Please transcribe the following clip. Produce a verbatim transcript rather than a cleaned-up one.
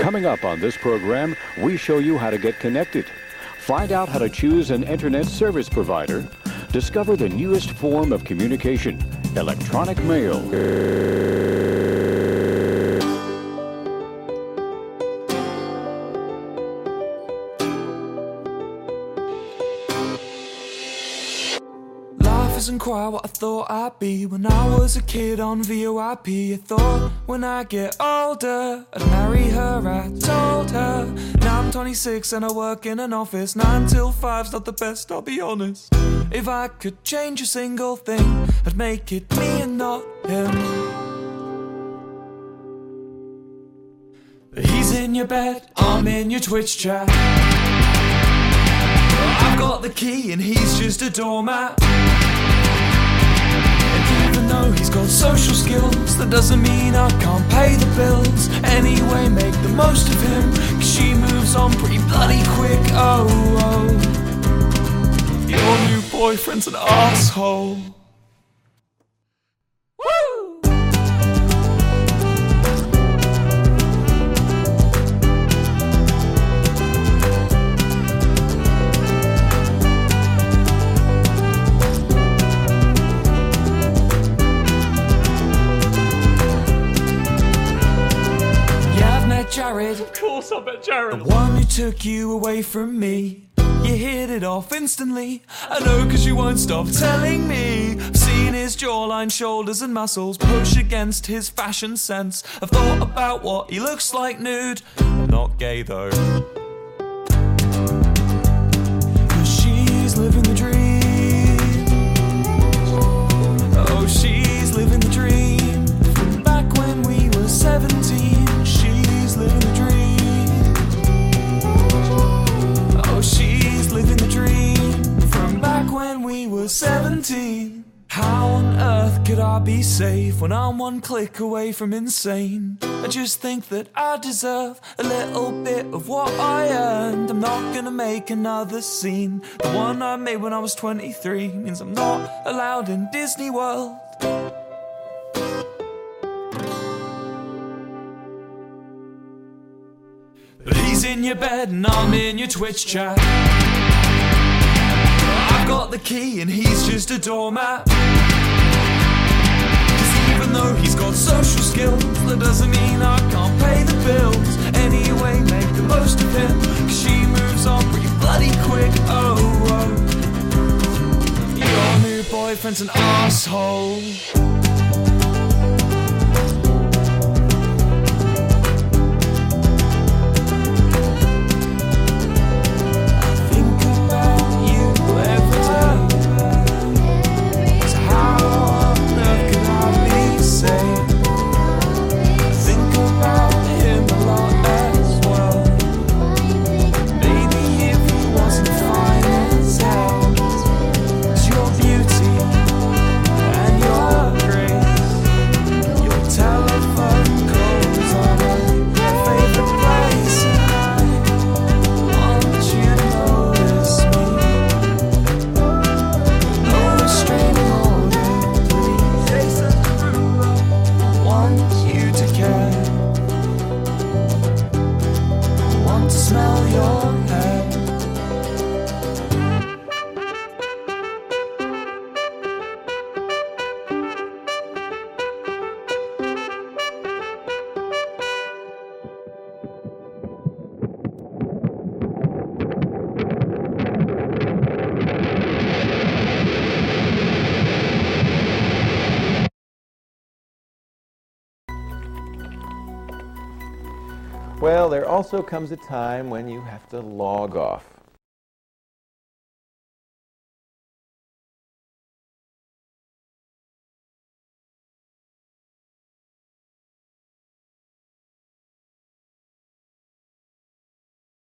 Coming up on this program, we show you how to get connected. Find out how to choose an internet service provider. Discover the newest form of communication, electronic mail. Life isn't quite what I thought I'd be. When I was a kid on V O I P, I thought when I get older I'd marry her. I told her. Now I'm twenty-six and I work in an office. Nine till five's not the best, I'll be honest. If I could change a single thing, I'd make it me and not him. He's in your bed, I'm in your Twitch chat. I've got the key and he's just a doormat. And even though he's got social skills, that doesn't mean I can't pay the bills. Anyway, make the most of him, 'cause she moves on pretty bloody quick. Oh, oh, your new boyfriend's an asshole. Jared, of course I bet Jared. The one who took you away from me. You hit it off instantly. I know, 'cause you won't stop telling me. I've seen his jawline, shoulders and muscles push against his fashion sense. I've thought about what he looks like nude. I'm not gay though. 'Cause she's living the dream. Oh, she's living the dream. From back when we were seventeen. She's living the dream. Oh, she's living the dream. From back when we were seventeen. How on earth could I be safe when I'm one click away from insane? I just think that I deserve a little bit of what I earned. I'm not gonna make another scene. The one I made when I was twenty-three means I'm not allowed in Disney World. But he's in your bed and I'm in your Twitch chat. I've got the key and he's just a doormat. 'Cause even though he's got social skills, that doesn't mean I can't pay the bills. Anyway, make the most of him, 'cause she moves on pretty bloody quick. Oh, oh, your new boyfriend's an asshole. Well, there also comes a time when you have to log off.